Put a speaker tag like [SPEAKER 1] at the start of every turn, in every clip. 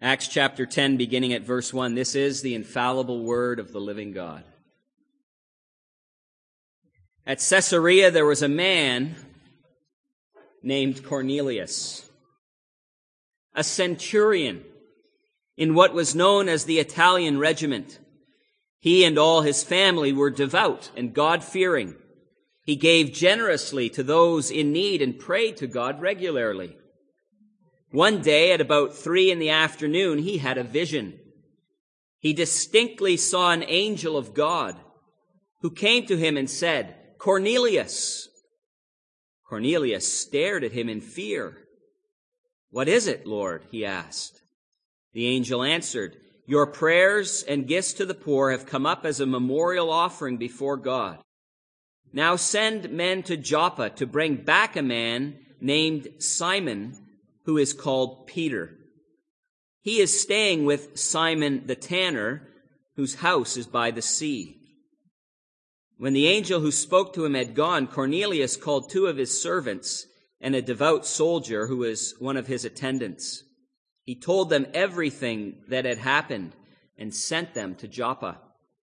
[SPEAKER 1] Acts chapter 10, beginning at verse 1. This is the infallible word of the living God. At Caesarea there was a man named Cornelius, a centurion in what was known as the Italian regiment. He and all his family were devout and God-fearing. He gave generously to those in need and prayed to God regularly. One day at about 3 p.m, he had a vision. He distinctly saw an angel of God who came to him and said, "Cornelius." Cornelius stared at him in fear. "What is it, Lord?" he asked. The angel answered, "Your prayers and gifts to the poor have come up as a memorial offering before God. Now send men to Joppa to bring back a man named Simon, who is called Peter. He is staying with Simon the tanner, whose house is by the sea." When the angel who spoke to him had gone, Cornelius called 2 of his servants and a devout soldier who was one of his attendants. He told them everything that had happened and sent them to Joppa.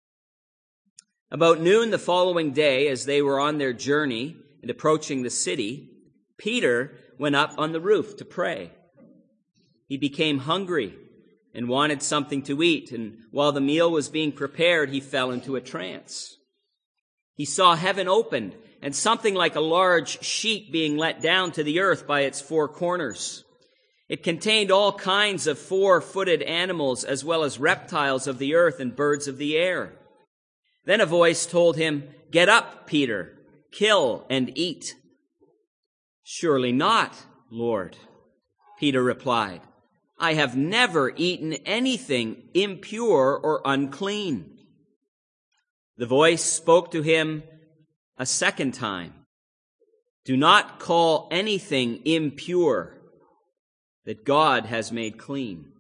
[SPEAKER 1] About noon the following day, as they were on their journey and approaching the city, Peter went up on the roof to pray. He became hungry and wanted something to eat, and while the meal was being prepared, he fell into a trance. He saw heaven opened and something like a large sheet being let down to the earth by its 4 corners. It contained all kinds of 4-footed animals, as well as reptiles of the earth and birds of the air. Then a voice told him, "Get up, Peter, kill and eat." "Surely not, Lord," Peter replied. "I have never eaten anything impure or unclean." The voice spoke to him a second time. "Do not call anything impure that God has made clean."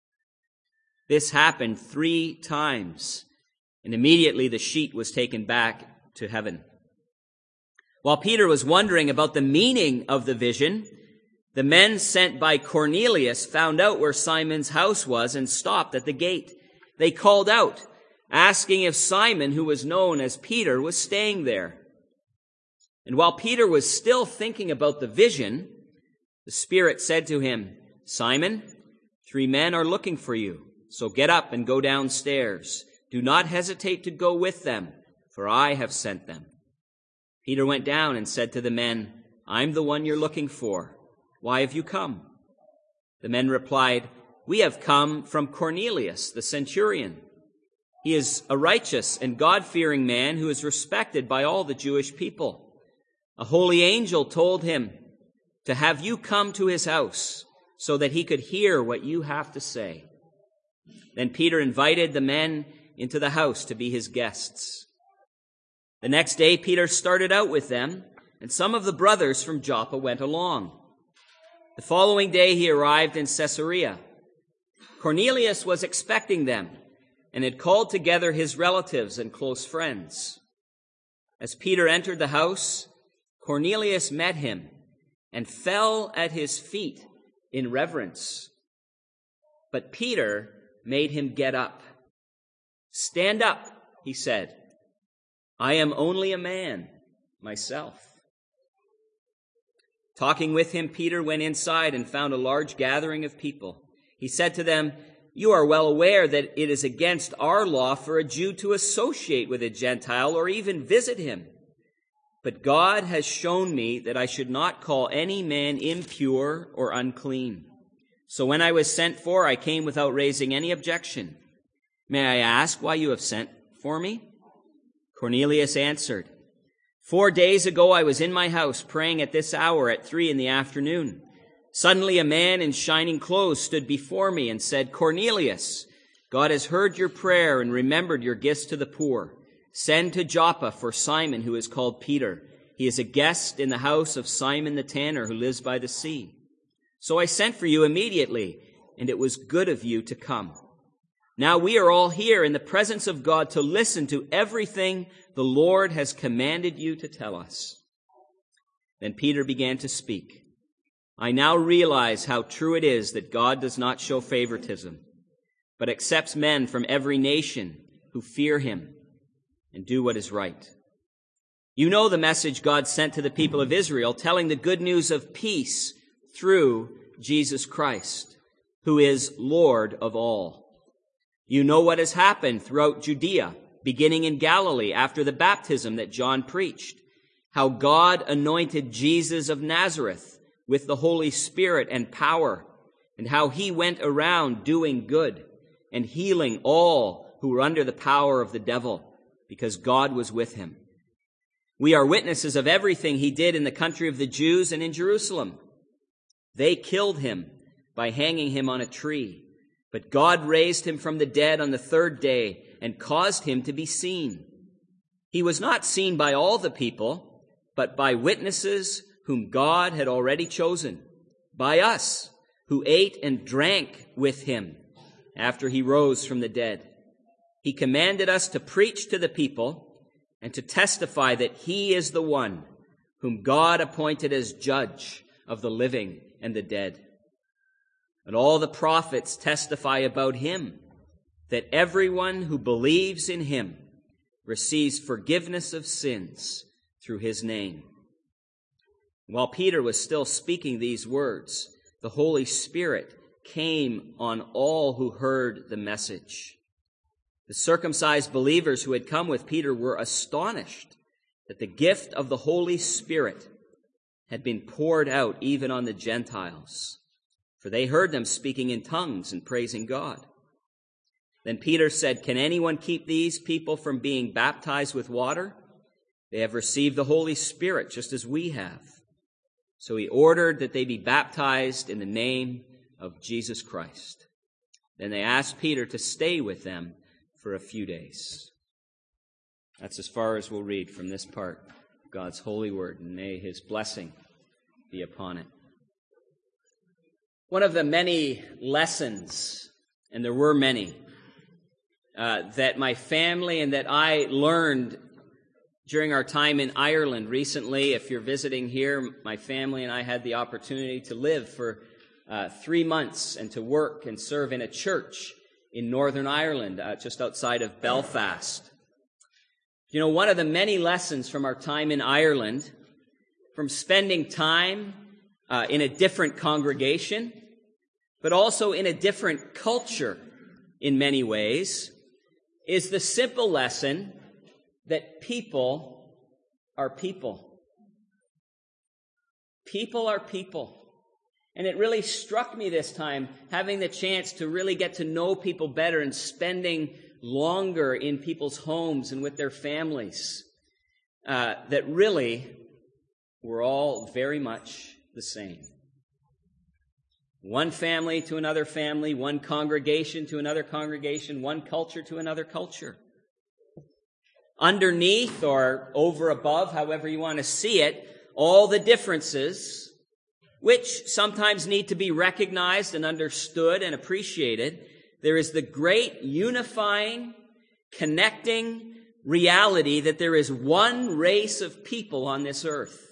[SPEAKER 1] This happened 3 times, and immediately the sheet was taken back to heaven. While Peter was wondering about the meaning of the vision, the men sent by Cornelius found out where Simon's house was and stopped at the gate. They called out, asking if Simon, who was known as Peter, was staying there. And while Peter was still thinking about the vision, the Spirit said to him, "Simon, 3 men are looking for you, so get up and go downstairs. Do not hesitate to go with them, for I have sent them." Peter went down and said to the men, "I'm the one you're looking for. Why have you come?" The men replied, "We have come from Cornelius, the centurion. He is a righteous and God-fearing man who is respected by all the Jewish people. A holy angel told him to have you come to his house so that he could hear what you have to say." Then Peter invited the men into the house to be his guests. The next day Peter started out with them, and some of the brothers from Joppa went along. The following day he arrived in Caesarea. Cornelius was expecting them and had called together his relatives and close friends. As Peter entered the house, Cornelius met him and fell at his feet in reverence. But Peter made him get up. "Stand up," he said. "I am only a man myself." Talking with him, Peter went inside and found a large gathering of people. He said to them, "You are well aware that it is against our law for a Jew to associate with a Gentile or even visit him. But God has shown me that I should not call any man impure or unclean. So when I was sent for, I came without raising any objection. May I ask why you have sent for me?" Cornelius answered, 4 days ago I was in my house praying at this hour at 3 p.m. Suddenly a man in shining clothes stood before me and said, 'Cornelius, God has heard your prayer and remembered your gifts to the poor. Send to Joppa for Simon, who is called Peter. He is a guest in the house of Simon the tanner, who lives by the sea.' So I sent for you immediately, and it was good of you to come. Now we are all here in the presence of God to listen to everything the Lord has commanded you to tell us." Then Peter began to speak. I now realize how true it is that God does not show favoritism, but accepts men from every nation who fear him and do what is right. You know the message God sent to the people of Israel, telling the good news of peace through Jesus Christ, who is Lord of all. You know what has happened throughout Judea, beginning in Galilee after the baptism that John preached, how God anointed Jesus of Nazareth with the Holy Spirit and power, and how he went around doing good and healing all who were under the power of the devil, because God was with him. We are witnesses of everything he did in the country of the Jews and in Jerusalem. They killed him by hanging him on a tree, but God raised him from the dead on the third day and caused him to be seen. He was not seen by all the people, but by witnesses whom God had already chosen, by us who ate and drank with him after he rose from the dead. He commanded us to preach to the people and to testify that he is the one whom God appointed as judge of the living and the dead. And all the prophets testify about him, that everyone who believes in him receives forgiveness of sins through his name. While Peter was still speaking these words, the Holy Spirit came on all who heard the message. The circumcised believers who had come with Peter were astonished that the gift of the Holy Spirit had been poured out even on the Gentiles, for they heard them speaking in tongues and praising God. Then Peter said, "Can anyone keep these people from being baptized with water? They have received the Holy Spirit just as we have." So he ordered that they be baptized in the name of Jesus Christ. Then they asked Peter to stay with them for a few days. That's as far as we'll read from this part of God's holy word, and may his blessing be upon it. One of the many lessons, and there were many, that my family and that I learned during our time in Ireland recently. If you're visiting here, my family and I had the opportunity to live for 3 months and to work and serve in a church in Northern Ireland, just outside of Belfast. You know, one of the many lessons from our time in Ireland, from spending time in a different congregation, but also in a different culture in many ways, is the simple lesson that people are people. People are people. And it really struck me this time, having the chance to really get to know people better and spending longer in people's homes and with their families, that really we're all very much the same. One family to another family, one congregation to another congregation, one culture to another culture. Underneath or over above, however you want to see it, all the differences, which sometimes need to be recognized and understood and appreciated, there is the great unifying, connecting reality that there is one race of people on this earth.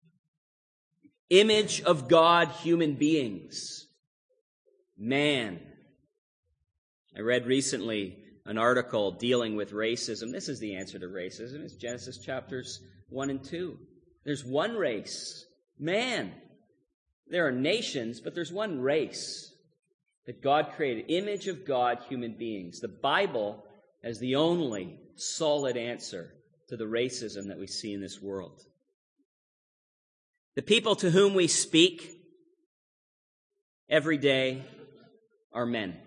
[SPEAKER 1] Image of God, human beings. Man. I read recently an article dealing with racism. This is the answer to racism. It's Genesis chapters 1 and 2. There's one race, man. There are nations, but there's one race that God created. Image of God, human beings. The Bible as the only solid answer to the racism that we see in this world. The people to whom we speak every day are men.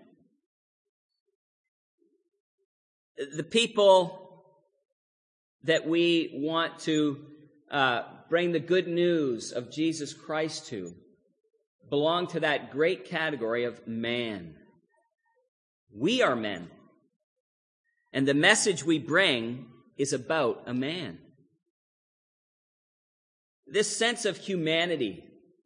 [SPEAKER 1] The people that we want to bring the good news of Jesus Christ to belong to that great category of man. We are men. And the message we bring is about a man. This sense of humanity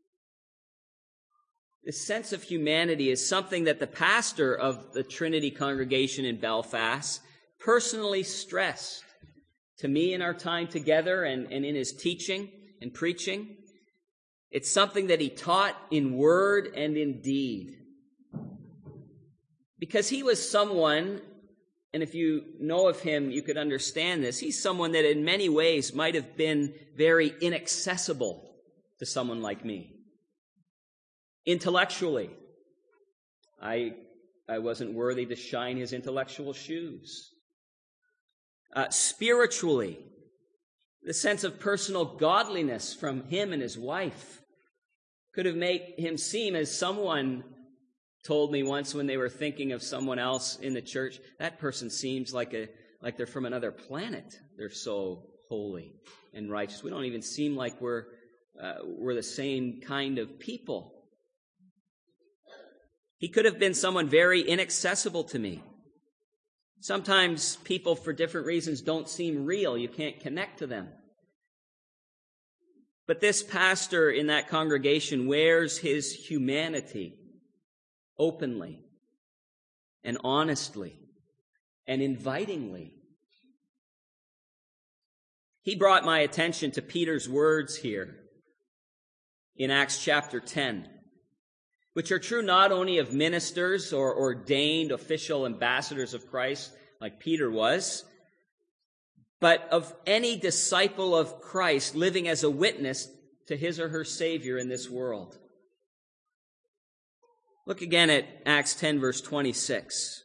[SPEAKER 1] is something that the pastor of the Trinity congregation in Belfast personally stressed to me in our time together and in his teaching and preaching. It's something that he taught in word and in deed. Because he was someone, and if you know of him, you could understand this, he's someone that in many ways might have been very inaccessible to someone like me. Intellectually, I wasn't worthy to shine his intellectual shoes. Spiritually, the sense of personal godliness from him and his wife could have made him seem, as someone told me once when they were thinking of someone else in the church, that person seems like they're from another planet. They're so holy and righteous. We don't even seem like we're the same kind of people. He could have been someone very inaccessible to me. Sometimes people, for different reasons, don't seem real. You can't connect to them. But this pastor in that congregation wears his humanity openly and honestly and invitingly. He brought my attention to Peter's words here in Acts chapter 10, which are true not only of ministers or ordained official ambassadors of Christ, like Peter was, but of any disciple of Christ living as a witness to his or her Savior in this world. Look again at Acts 10, verse 26.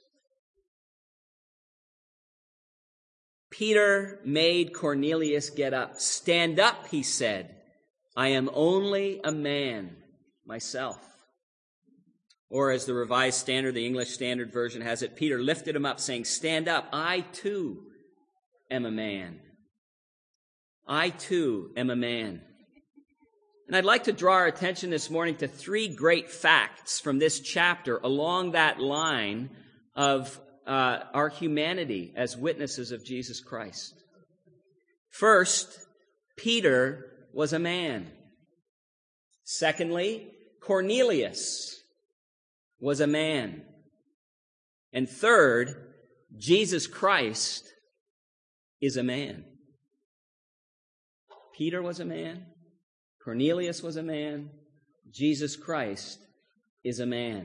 [SPEAKER 1] Peter made Cornelius get up. "Stand up," he said. "I am only a man myself." Or as the Revised Standard, the English Standard Version has it, Peter lifted him up, saying, "Stand up, I too am a man. I too am a man." And I'd like to draw our attention this morning to three great facts from this chapter along that line of our humanity as witnesses of Jesus Christ. First, Peter was a man. Secondly, Cornelius was a man. And third, Jesus Christ is a man. Peter was a man. Cornelius was a man. Jesus Christ is a man.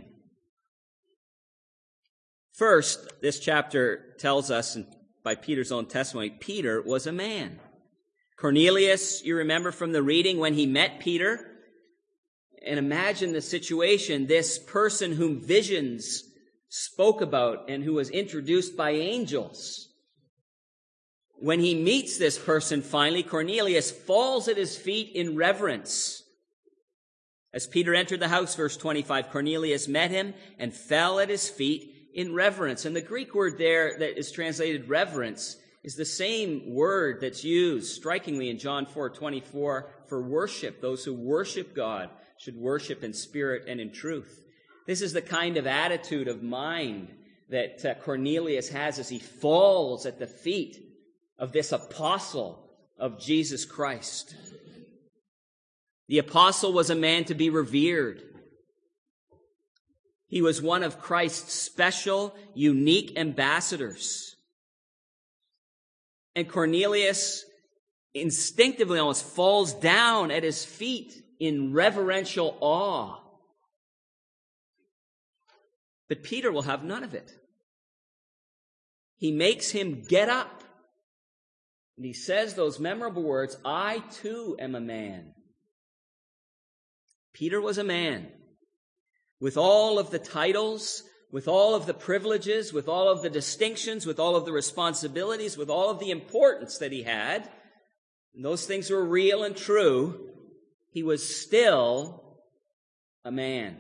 [SPEAKER 1] First, this chapter tells us, by Peter's own testimony, Peter was a man. Cornelius, you remember from the reading, when he met Peter, and imagine the situation, this person whom visions spoke about and who was introduced by angels. When he meets this person, finally, Cornelius falls at his feet in reverence. As Peter entered the house, verse 25, Cornelius met him and fell at his feet in reverence. And the Greek word there that is translated reverence is the same word that's used strikingly in John 4:24 for worship. Those who worship God should worship in spirit and in truth. This is the kind of attitude of mind that Cornelius has as he falls at the feet of this apostle of Jesus Christ. The apostle was a man to be revered. He was one of Christ's special, unique ambassadors. And Cornelius instinctively almost falls down at his feet in reverential awe. But Peter will have none of it. He makes him get up. And he says those memorable words, "I too am a man." Peter was a man with all of the titles, with all of the privileges, with all of the distinctions, with all of the responsibilities, with all of the importance that he had. And those things were real and true. He was still a man.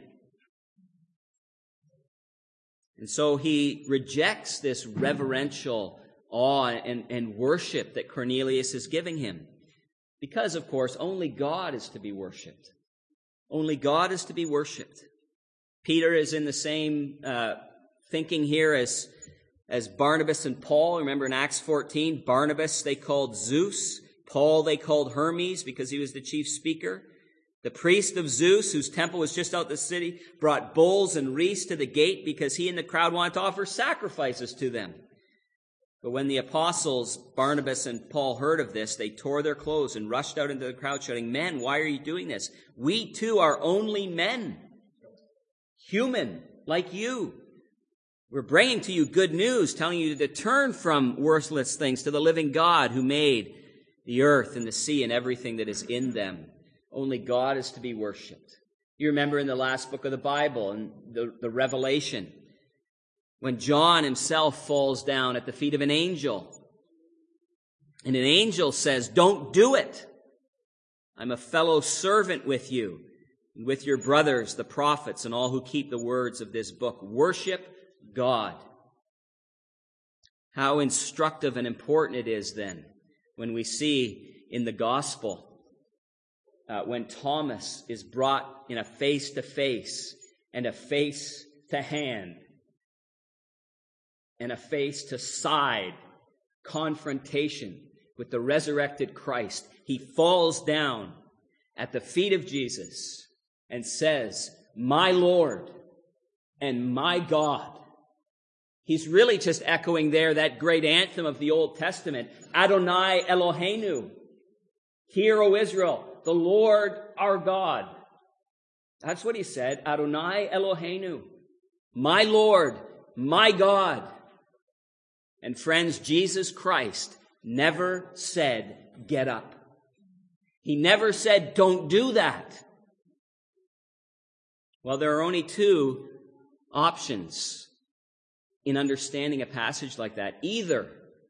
[SPEAKER 1] And so he rejects this reverential awe and worship that Cornelius is giving him. Because, of course, only God is to be worshipped. Only God is to be worshipped. Peter is in the same thinking here as Barnabas and Paul. Remember in Acts 14, Barnabas they called Zeus. Paul they called Hermes because he was the chief speaker. The priest of Zeus, whose temple was just out the city, brought bulls and wreaths to the gate because he and the crowd wanted to offer sacrifices to them. But when the apostles, Barnabas and Paul, heard of this, they tore their clothes and rushed out into the crowd shouting, "Men, why are you doing this? We too are only men, human, like you. We're bringing to you good news, telling you to turn from worthless things to the living God who made the earth and the sea and everything that is in them. Only God is to be worshipped." You remember in the last book of the Bible, in the Revelation, when John himself falls down at the feet of an angel. And an angel says, "Don't do it. I'm a fellow servant with you and with your brothers, the prophets, and all who keep the words of this book. Worship God." How instructive and important it is then when we see in the gospel when Thomas is brought in a face-to-face and a face-to-hand and a face-to-side confrontation with the resurrected Christ. He falls down at the feet of Jesus and says, "My Lord and my God." He's really just echoing there that great anthem of the Old Testament, Adonai Eloheinu. Hear, O Israel, the Lord our God. That's what he said, Adonai Eloheinu. My Lord, my God. And friends, Jesus Christ never said, "Get up." He never said, "Don't do that." Well, there are only two options in understanding a passage like that. Either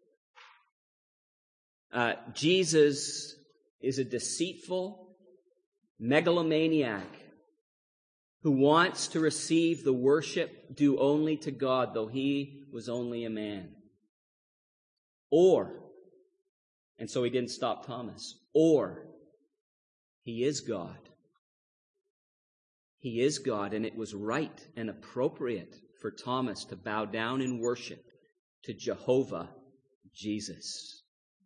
[SPEAKER 1] Jesus is a deceitful megalomaniac who wants to receive the worship due only to God, though he was only a man. Or, and so he didn't stop Thomas, or he is God. He is God, and it was right and appropriate for Thomas to bow down in worship to Jehovah Jesus.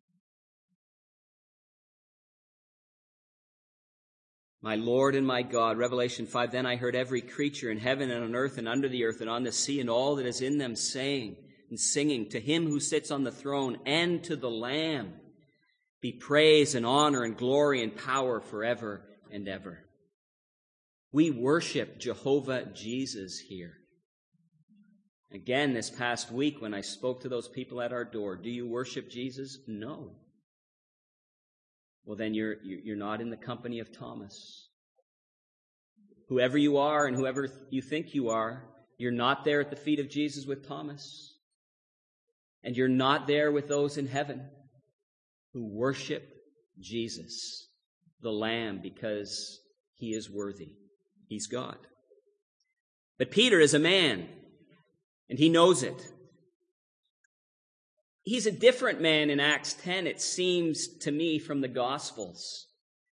[SPEAKER 1] My Lord and my God, Revelation 5, "Then I heard every creature in heaven and on earth and under the earth and on the sea and all that is in them saying and singing, to him who sits on the throne and to the Lamb be praise and honor and glory and power forever and ever." We worship Jehovah Jesus here. Again, this past week when I spoke to those people at our door, do you worship Jesus? No. Well, then you're not in the company of Thomas. Whoever you are and whoever you think you are, you're not there at the feet of Jesus with Thomas. And you're not there with those in heaven who worship Jesus, the Lamb, because he is worthy. He's God. But Peter is a man, and he knows it. He's a different man in Acts 10, it seems to me, from the Gospels.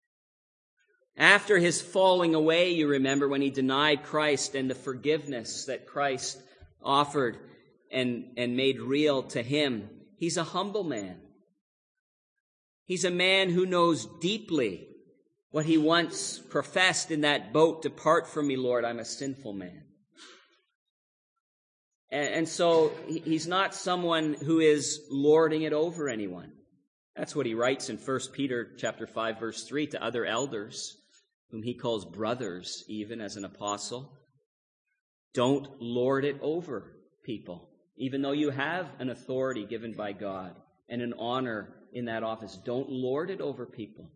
[SPEAKER 1] After his falling away, you remember, when he denied Christ and the forgiveness that Christ offered and made real to him, he's a humble man. He's a man who knows deeply what he once professed in that boat, "Depart from me, Lord, I'm a sinful man." And so he's not someone who is lording it over anyone. That's what he writes in 1 Peter chapter 5, verse 3, to other elders, whom he calls brothers, even as an apostle. Don't lord it over people, even though you have an authority given by God and an honor in that office. Don't lord it over people.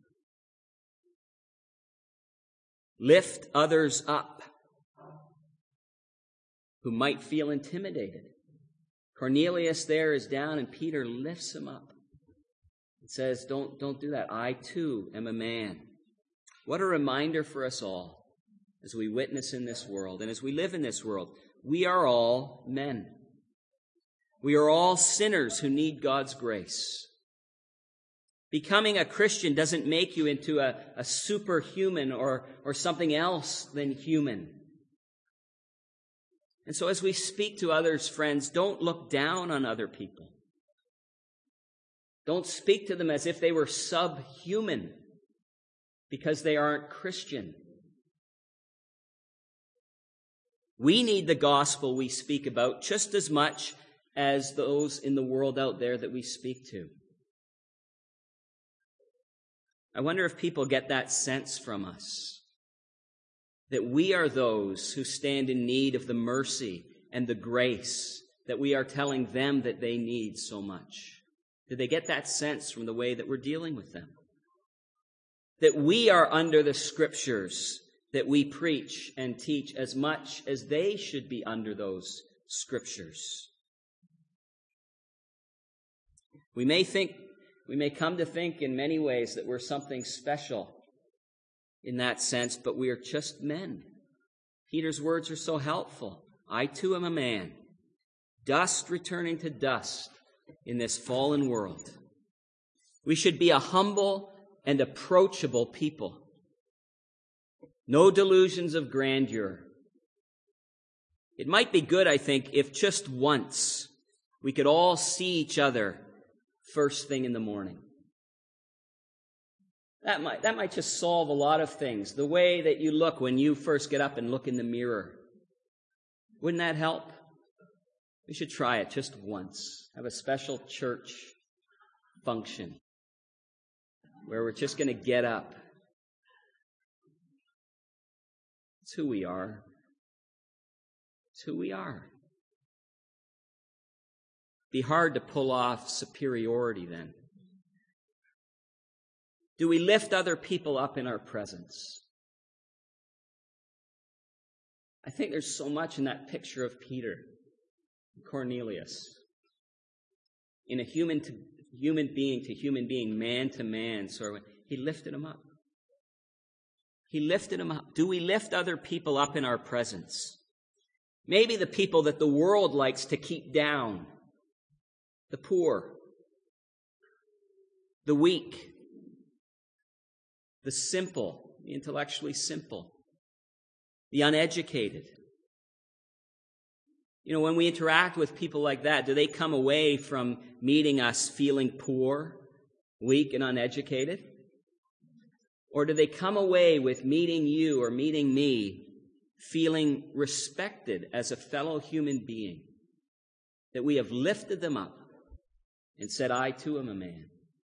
[SPEAKER 1] Lift others up who might feel intimidated. Cornelius there is down, and Peter lifts him up and says, don't do that. I too am a man. What a reminder for us all as we witness in this world and as we live in this world. We are all men. We are all sinners who need God's grace. Becoming a Christian doesn't make you into a superhuman or something else than human. And so as we speak to others, friends, don't look down on other people. Don't speak to them as if they were subhuman because they aren't Christian. We need the gospel we speak about just as much as those in the world out there that we speak to. I wonder if people get that sense from us, that we are those who stand in need of the mercy and the grace that we are telling them that they need so much. Do they get that sense from the way that we're dealing with them? That we are under the Scriptures that we preach and teach as much as they should be under those Scriptures. We may come to think in many ways that we're something special in that sense, but we are just men. Peter's words are so helpful. I too am a man, dust returning to dust in this fallen world. We should be a humble and approachable people. No delusions of grandeur. It might be good, I think, if just once we could all see each other first thing in the morning. That might just solve a lot of things. The way that you look when you first get up and look in the mirror. Wouldn't that help? We should try it just once. Have a special church function where we're just going to get up. It's who we are. It's who we are. Be hard to pull off superiority then. Do we lift other people up in our presence? I think there's so much in that picture of Peter, Cornelius. In a human being to human being, man to man, sort of, he lifted him up. He lifted him up. Do we lift other people up in our presence? Maybe the people that the world likes to keep down. The poor, the weak, the simple, the intellectually simple, the uneducated. You know, when we interact with people like that, do they come away from meeting us feeling poor, weak, and uneducated? Or do they come away with meeting you or meeting me feeling respected as a fellow human being? That we have lifted them up and said, I too am a man.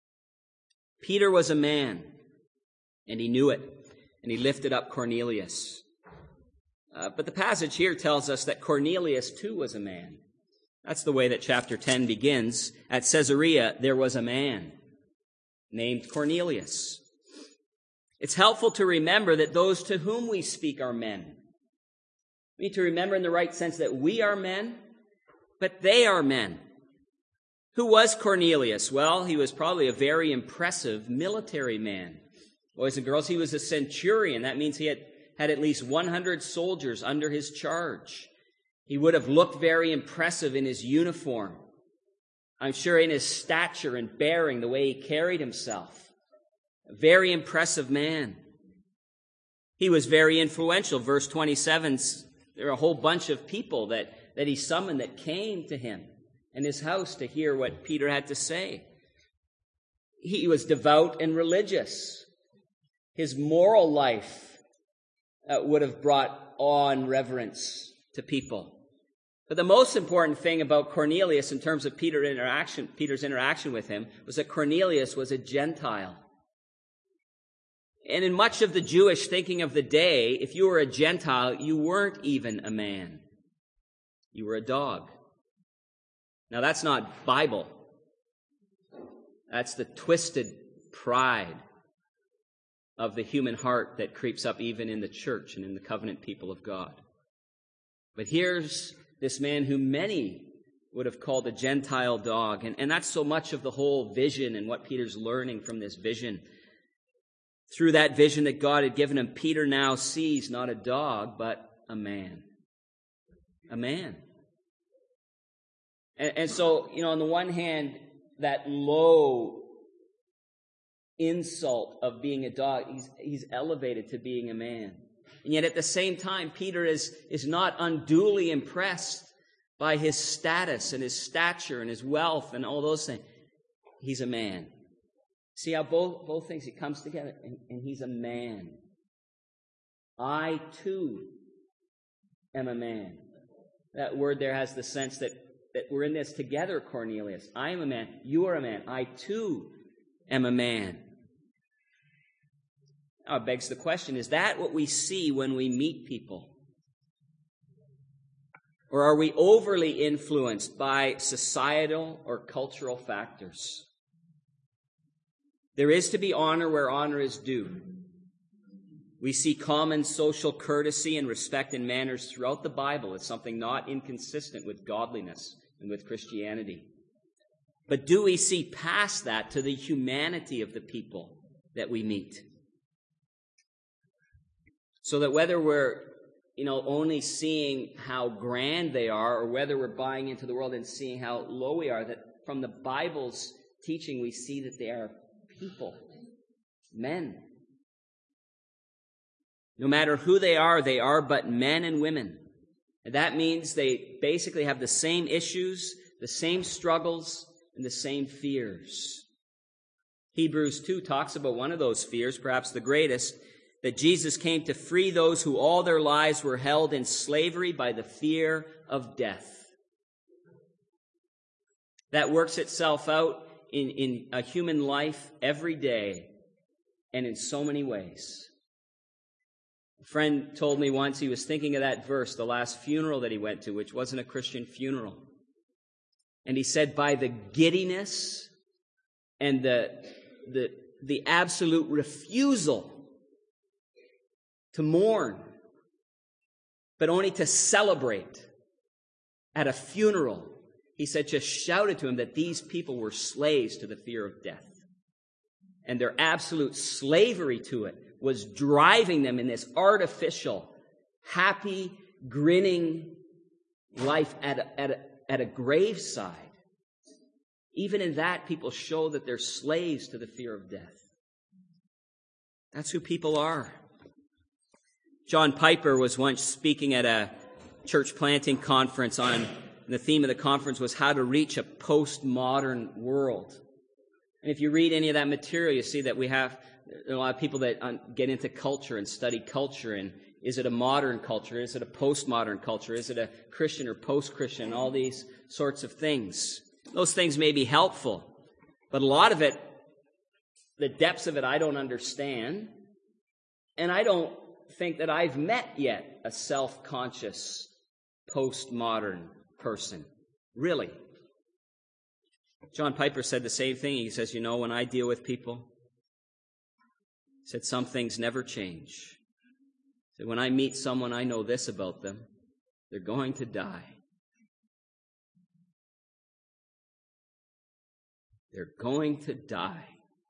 [SPEAKER 1] Peter was a man, and he knew it, and he lifted up Cornelius. But the passage here tells us that Cornelius too was a man. That's the way that chapter 10 begins. At Caesarea, there was a man named Cornelius. It's helpful to remember that those to whom we speak are men. We need to remember in the right sense that we are men, but they are men. Who was Cornelius? Well, he was probably a very impressive military man. Boys and girls, he was a centurion. That means he had at least 100 soldiers under his charge. He would have looked very impressive in his uniform. I'm sure in his stature and bearing, the way he carried himself. A very impressive man. He was very influential. Verse 27, there are a whole bunch of people that he summoned that came to him and his house to hear what Peter had to say. He was devout and religious. His moral life would have brought awe and reverence to people. But the most important thing about Cornelius in terms of Peter's interaction with him was that Cornelius was a Gentile. And in much of the Jewish thinking of the day, if you were a Gentile, you weren't even a man. You were a dog. Now, that's not Bible. That's the twisted pride of the human heart that creeps up even in the church and in the covenant people of God. But here's this man who many would have called a Gentile dog. And that's so much of the whole vision and what Peter's learning from this vision. Through that vision that God had given him, Peter now sees not a dog, but a man. A man. And so, you know, on the one hand, that low insult of being a dog, he's elevated to being a man. And yet at the same time, Peter is not unduly impressed by his status and his stature and his wealth and all those things. He's a man. See how both things, it comes together. And he's a man. I too am a man. That word there has the sense that that we're in this together, Cornelius. I am a man. You are a man. I too am a man. Now it begs the question, is that what we see when we meet people? Or are we overly influenced by societal or cultural factors? There is to be honor where honor is due. We see common social courtesy and respect in manners throughout the Bible as something not inconsistent with godliness and with Christianity. But do we see past that to the humanity of the people that we meet? So that whether we're, only seeing how grand they are, or whether we're buying into the world and seeing how low we are, that from the Bible's teaching we see that they are people, men. No matter who they are but men and women. And that means they basically have the same issues, the same struggles, and the same fears. Hebrews 2 talks about one of those fears, perhaps the greatest, that Jesus came to free those who all their lives were held in slavery by the fear of death. That works itself out in a human life every day and in so many ways. A friend told me once he was thinking of that verse, the last funeral that he went to, which wasn't a Christian funeral. And he said, by the giddiness and the absolute refusal to mourn, but only to celebrate at a funeral, he said, just shouted to him that these people were slaves to the fear of death. And their absolute slavery to it was driving them in this artificial, happy, grinning life at a graveside. Even in that, people show that they're slaves to the fear of death. That's who people are. John Piper was once speaking at a church planting conference the theme of the conference was how to reach a postmodern world. And if you read any of that material, you see that we have a lot of people that get into culture and study culture. And is it a modern culture? Is it a postmodern culture? Is it a Christian or post-Christian? All these sorts of things. Those things may be helpful, but a lot of it, the depths of it, I don't understand. And I don't think that I've met yet a self-conscious postmodern person. Really. John Piper said the same thing. He says, when I deal with people, he said, some things never change. He said, when I meet someone, I know this about them. They're going to die. They're going to die.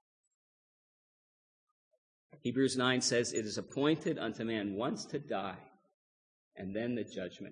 [SPEAKER 1] Hebrews 9 says, it is appointed unto man once to die, and then the judgment.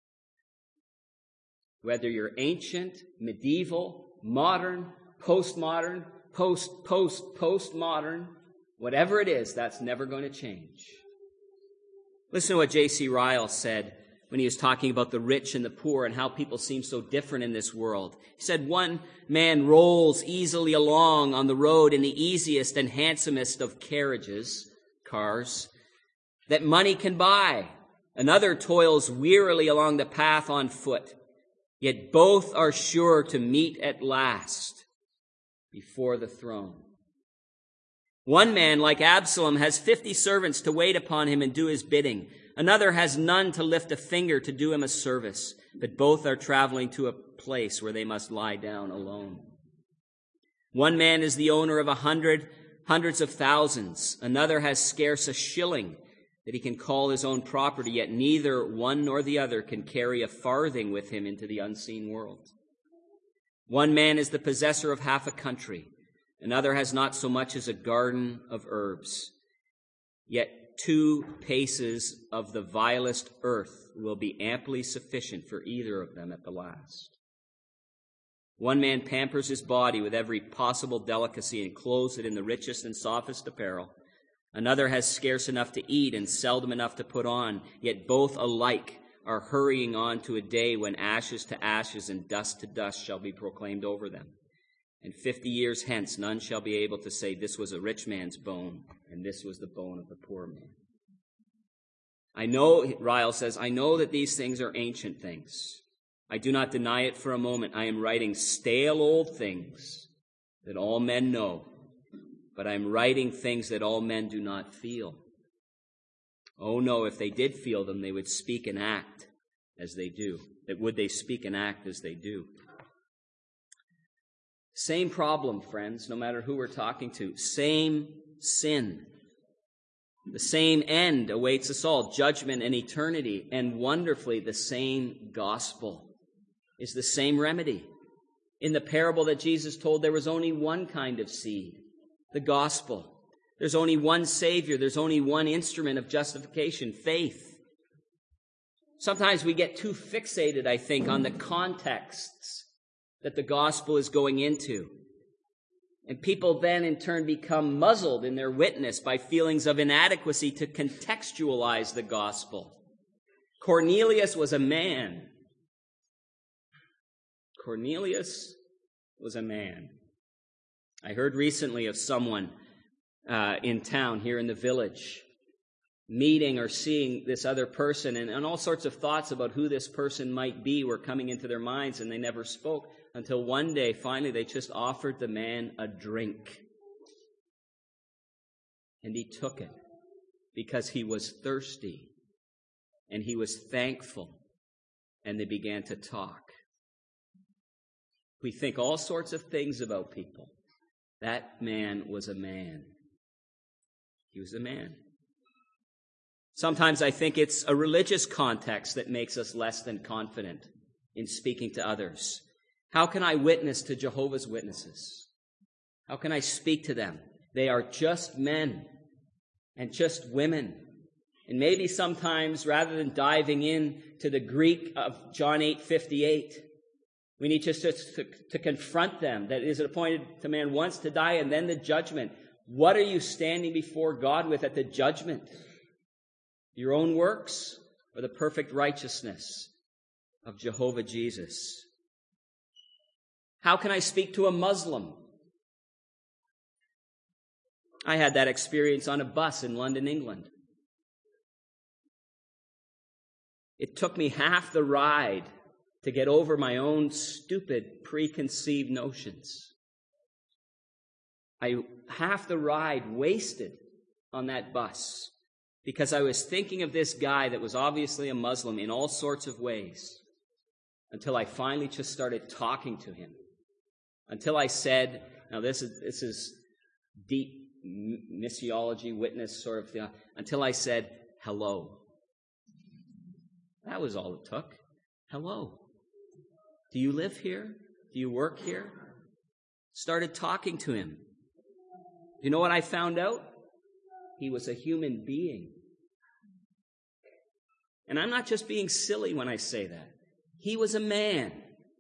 [SPEAKER 1] Whether you're ancient, medieval, modern, postmodern, postmodern, whatever it is, that's never going to change. Listen to what J.C. Ryle said when he was talking about the rich and the poor and how people seem so different in this world. He said, one man rolls easily along on the road in the easiest and handsomest of cars, that money can buy. Another toils wearily along the path on foot. Yet both are sure to meet at last before the throne. One man, like Absalom, has 50 servants to wait upon him and do his bidding. Another has none to lift a finger to do him a service, but both are traveling to a place where they must lie down alone. One man is the owner of hundreds of thousands. Another has scarce a shilling that he can call his own property, yet neither one nor the other can carry a farthing with him into the unseen world. One man is the possessor of half a country. Another has not so much as a garden of herbs. Yet 2 paces of the vilest earth will be amply sufficient for either of them at the last. One man pampers his body with every possible delicacy and clothes it in the richest and softest apparel. Another has scarce enough to eat and seldom enough to put on, yet both alike are hurrying on to a day when ashes to ashes and dust to dust shall be proclaimed over them. And 50 years hence, none shall be able to say, this was a rich man's bone, and this was the bone of the poor man. I know, Ryle says, I know that these things are ancient things. I do not deny it for a moment. I am writing stale old things that all men know, but I am writing things that all men do not feel. Oh no, if they did feel them, they would speak and act as they do. Would they speak and act as they do? Same problem, friends, no matter who we're talking to. Same sin. The same end awaits us all, judgment and eternity. And wonderfully, the same gospel is the same remedy. In the parable that Jesus told, there was only one kind of seed, the gospel. There's only one Savior. There's only one instrument of justification, faith. Sometimes we get too fixated, I think, on the contexts that the gospel is going into. And people then in turn become muzzled in their witness by feelings of inadequacy to contextualize the gospel. Cornelius was a man. Cornelius was a man. I heard recently of someone in town here in the village meeting or seeing this other person, and all sorts of thoughts about who this person might be were coming into their minds, and they never spoke until one day, finally, they just offered the man a drink. And he took it because he was thirsty, and he was thankful, and they began to talk. We think all sorts of things about people. That man was a man. He was a man. Sometimes I think it's a religious context that makes us less than confident in speaking to others. How can I witness to Jehovah's Witnesses? How can I speak to them? They are just men and just women. And maybe sometimes, rather than diving in to the Greek of John 8:58, we need just to confront them, that it is appointed to man once to die and then the judgment. What are you standing before God with at the judgment? Your own works or the perfect righteousness of Jehovah Jesus? How can I speak to a Muslim? I had that experience on a bus in London, England. It took me half the ride to get over my own stupid preconceived notions. Half the ride wasted on that bus because I was thinking of this guy that was obviously a Muslim in all sorts of ways until I finally just started talking to him. Until I said, now this is deep missiology, witness sort of thing, until I said, hello. That was all it took. Hello. Do you live here? Do you work here? Started talking to him. You know what I found out? He was a human being. And I'm not just being silly when I say that. He was a man.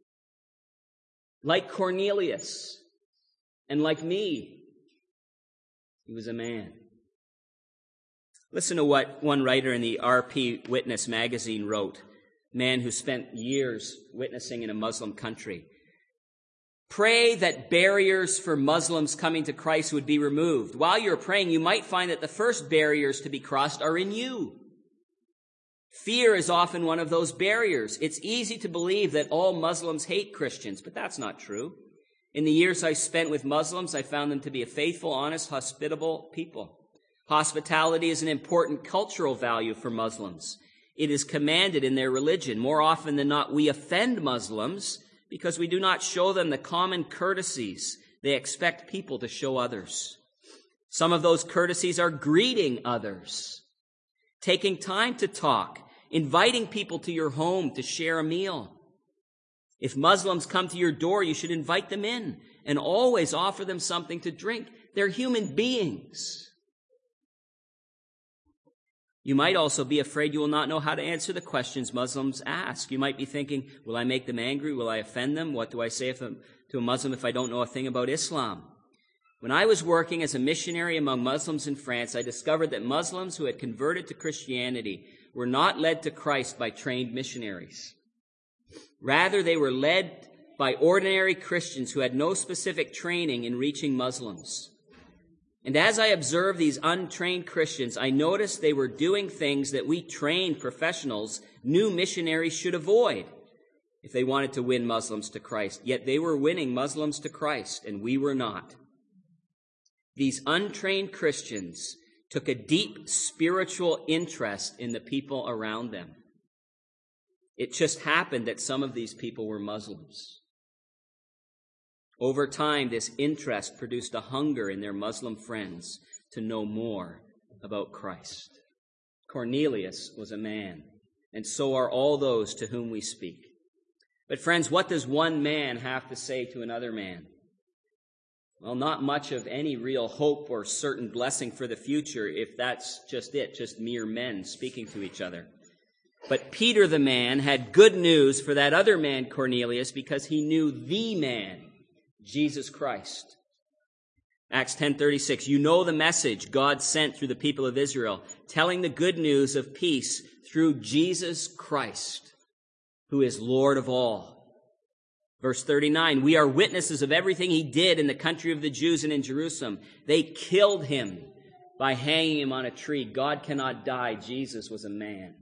[SPEAKER 1] Like Cornelius and like me. He was a man. Listen to what one writer in the RP Witness magazine wrote. Man who spent years witnessing in a Muslim country. Pray that barriers for Muslims coming to Christ would be removed. While you're praying, you might find that the first barriers to be crossed are in you. Fear is often one of those barriers. It's easy to believe that all Muslims hate Christians, but that's not true. In the years I spent with Muslims, I found them to be a faithful, honest, hospitable people. Hospitality is an important cultural value for Muslims. It is commanded in their religion. More often than not, we offend Muslims because we do not show them the common courtesies they expect people to show others. Some of those courtesies are greeting others, taking time to talk, inviting people to your home to share a meal. If Muslims come to your door, you should invite them in and always offer them something to drink. They're human beings. You might also be afraid you will not know how to answer the questions Muslims ask. You might be thinking, will I make them angry? Will I offend them? What do I say to a Muslim if I don't know a thing about Islam? When I was working as a missionary among Muslims in France, I discovered that Muslims who had converted to Christianity were not led to Christ by trained missionaries. Rather, they were led by ordinary Christians who had no specific training in reaching Muslims. And as I observed these untrained Christians, I noticed they were doing things that we trained professionals knew missionaries should avoid. if they wanted to win Muslims to Christ. Yet they were winning Muslims to Christ, and we were not. These untrained Christians took a deep spiritual interest in the people around them. It just happened that some of these people were Muslims. Over time, this interest produced a hunger in their Muslim friends to know more about Christ. Cornelius was a man, and so are all those to whom we speak. But friends, what does one man have to say to another man? Well, not much of any real hope or certain blessing for the future if that's just it, just mere men speaking to each other. But Peter the man had good news for that other man, Cornelius, because he knew the man, Jesus Christ. Acts 10:36, you know the message God sent through the people of Israel, telling the good news of peace through Jesus Christ, who is Lord of all. Verse 39, we are witnesses of everything he did in the country of the Jews and in Jerusalem. They killed him by hanging him on a tree. God cannot die. Jesus was a man.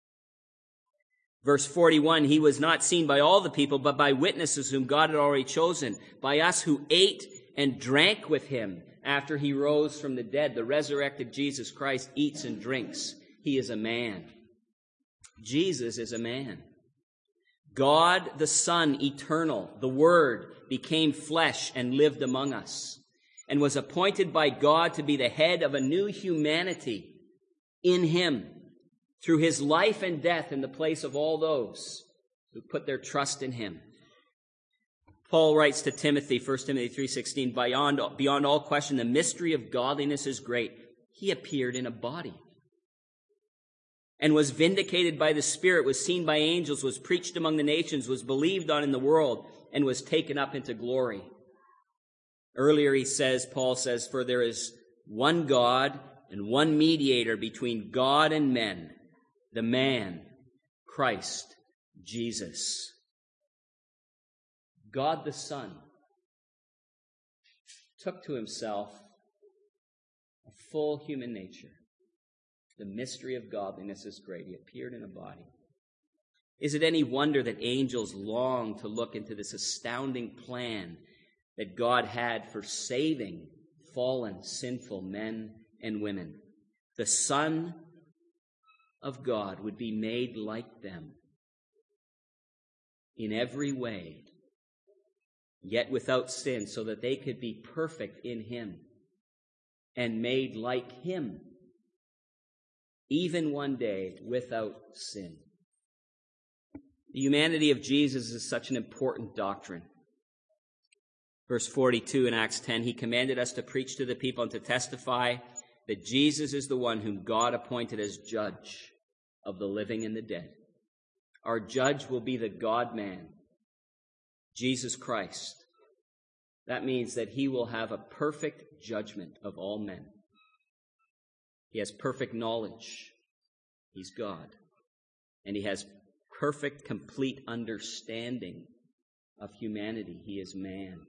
[SPEAKER 1] Verse 41, he was not seen by all the people, but by witnesses whom God had already chosen, by us who ate and drank with him after he rose from the dead. The resurrected Jesus Christ eats and drinks. He is a man. Jesus is a man. God, the Son, eternal, the Word, became flesh and lived among us, and was appointed by God to be the head of a new humanity in him, through his life and death in the place of all those who put their trust in him. Paul writes to Timothy, 1 Timothy 3:16, beyond all question, the mystery of godliness is great. He appeared in a body and was vindicated by the Spirit, was seen by angels, was preached among the nations, was believed on in the world, and was taken up into glory. Earlier Paul says, for there is one God and one mediator between God and men, the man, Christ Jesus. God the Son took to himself a full human nature. The mystery of godliness is great. He appeared in a body. Is it any wonder that angels long to look into this astounding plan that God had for saving fallen, sinful men and women? The Son of God would be made like them in every way, yet without sin, so that they could be perfect in him and made like him, even one day without sin. The humanity of Jesus is such an important doctrine. Verse 42 in Acts 10, he commanded us to preach to the people and to testify that Jesus is the one whom God appointed as judge of the living and the dead. Our judge will be the God-man, Jesus Christ. That means that he will have a perfect judgment of all men. He has perfect knowledge. He's God. And he has perfect, complete understanding of humanity. He is man.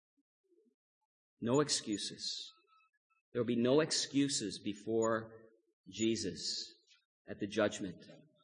[SPEAKER 1] No excuses. There will be no excuses before Jesus at the judgment.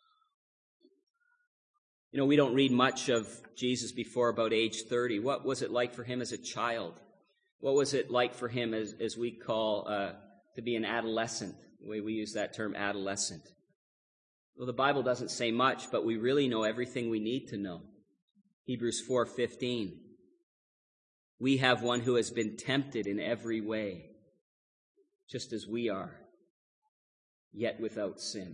[SPEAKER 1] You know, we don't read much of Jesus before about age 30. What was it like for him as a child? What was it like for him as we call to be an adolescent? The way we use that term, adolescent. Well, the Bible doesn't say much, but we really know everything we need to know. Hebrews 4:15. We have one who has been tempted in every way, just as we are, yet without sin.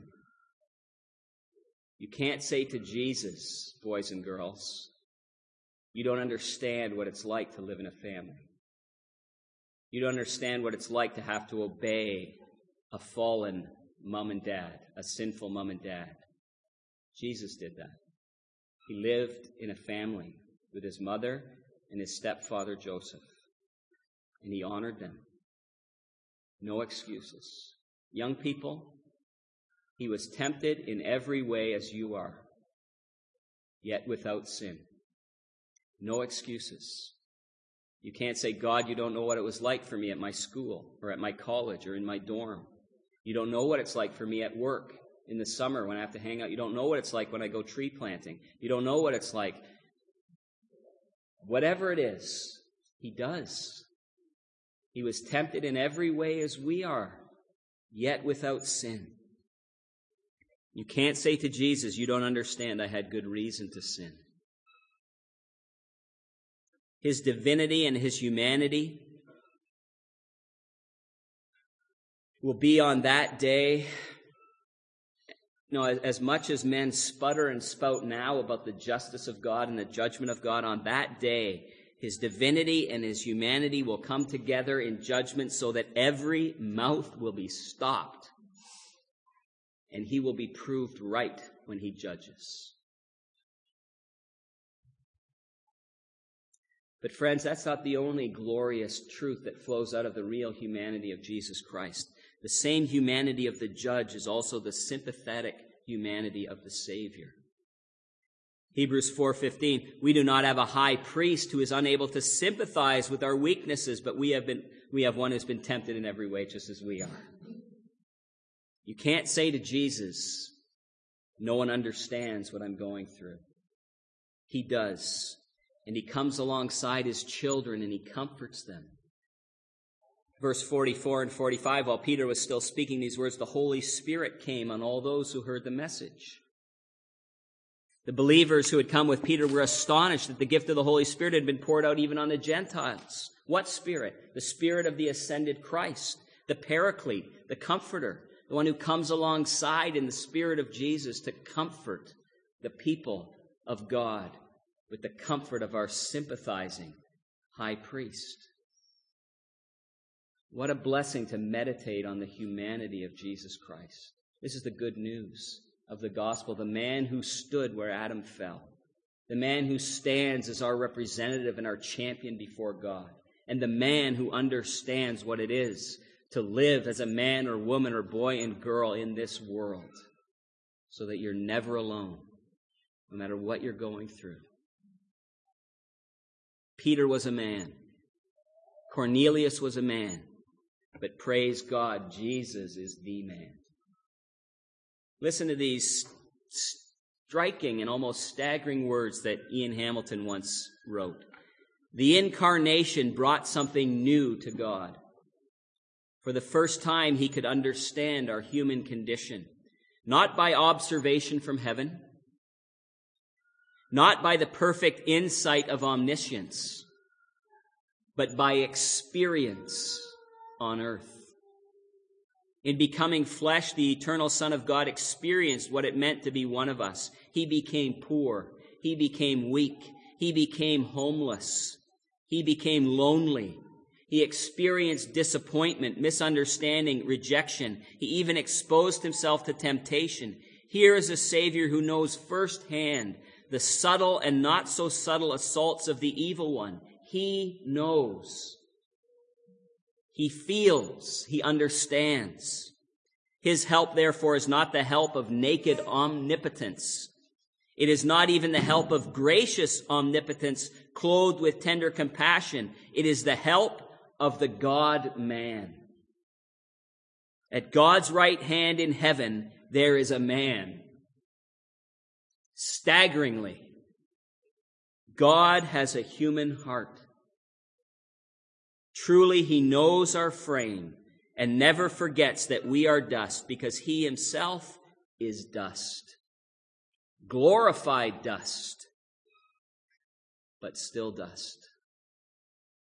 [SPEAKER 1] You can't say to Jesus, boys and girls, you don't understand what it's like to live in a family. You don't understand what it's like to have to obey a fallen mom and dad, a sinful mom and dad. Jesus did that. He lived in a family with his mother and his stepfather Joseph, and he honored them. No excuses. Young people, he was tempted in every way as you are, yet without sin. No excuses. You can't say, God, you don't know what it was like for me at my school or at my college or in my dorm. You don't know what it's like for me at work. in the summer when I have to hang out. You don't know what it's like when I go tree planting. You don't know what it's like. Whatever it is, he does. He was tempted in every way as we are, yet without sin. You can't say to Jesus, you don't understand, I had good reason to sin. His divinity and his humanity will be on that day. As much as men sputter and spout now about the justice of God and the judgment of God, on that day, his divinity and his humanity will come together in judgment so that every mouth will be stopped and he will be proved right when he judges. But friends, that's not the only glorious truth that flows out of the real humanity of Jesus Christ. The same humanity of the judge is also the sympathetic humanity of the Savior. Hebrews 4:15, we do not have a high priest who is unable to sympathize with our weaknesses, but we have one who's been tempted in every way just as we are. You can't say to Jesus, no one understands what I'm going through. He does. And he comes alongside his children and he comforts them. Verse 44 and 45, while Peter was still speaking these words, the Holy Spirit came on all those who heard the message. The believers who had come with Peter were astonished that the gift of the Holy Spirit had been poured out even on the Gentiles. What Spirit? The Spirit of the ascended Christ, the Paraclete, the Comforter, the one who comes alongside in the Spirit of Jesus to comfort the people of God with the comfort of our sympathizing high priest. What a blessing to meditate on the humanity of Jesus Christ. This is the good news of the gospel. The man who stood where Adam fell. The man who stands as our representative and our champion before God. And the man who understands what it is to live as a man or woman or boy and girl in this world. So that you're never alone, no matter what you're going through. Peter was a man. Cornelius was a man. But praise God, Jesus is the man. Listen to these striking and almost staggering words that Ian Hamilton once wrote. The incarnation brought something new to God. For the first time, he could understand our human condition, not by observation from heaven, not by the perfect insight of omniscience, but by experience on earth. In becoming flesh, the eternal Son of God experienced what it meant to be one of us. He became poor. He became weak. He became homeless. He became lonely. He experienced disappointment, misunderstanding, rejection. He even exposed himself to temptation. Here is a Savior who knows firsthand the subtle and not so subtle assaults of the evil one. He knows. He feels, he understands. His help, therefore, is not the help of naked omnipotence. It is not even the help of gracious omnipotence clothed with tender compassion. It is the help of the God-man. At God's right hand in heaven, there is a man. Staggeringly, God has a human heart. Truly, he knows our frame and never forgets that we are dust because he himself is dust. Glorified dust, but still dust.